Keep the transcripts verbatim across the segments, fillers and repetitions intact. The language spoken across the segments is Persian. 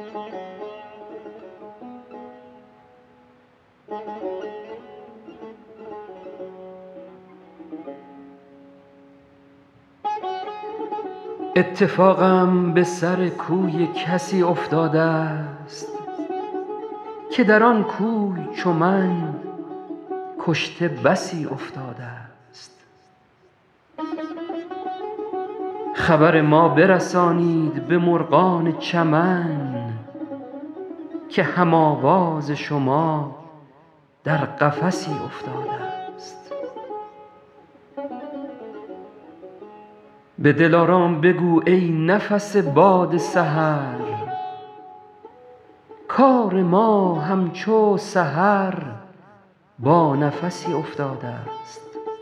اتفاقم به سر کوی کسی افتاده است که در آن کوی چو من کشته بسی افتاده است. خبر ما برسانید به مرغان چمن که هم آواز شما در قفسی افتاده است. به دلارام بگو ای نفس باد سحر کار ما همچو سحر با نفسی افتاده است.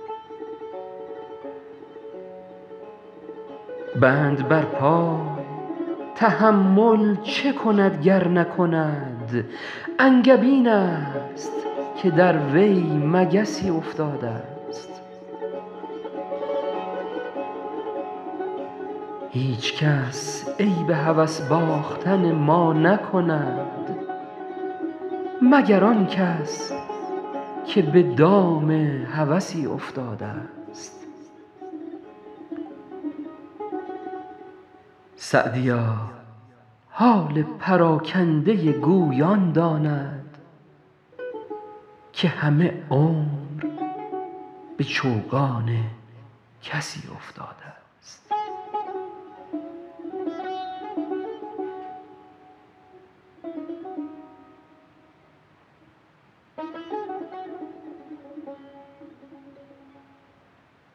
بند بر پای تحمل چه کند گر نکند انگبین است که در وی مگسی افتاده است. هیچ کس عیب هوس باختن ما نکند مگر آن کس که به دام هوسی افتاده است. سعدیا حال پراکنده گویان داند که همه عمر به چوگان کسی افتاده است.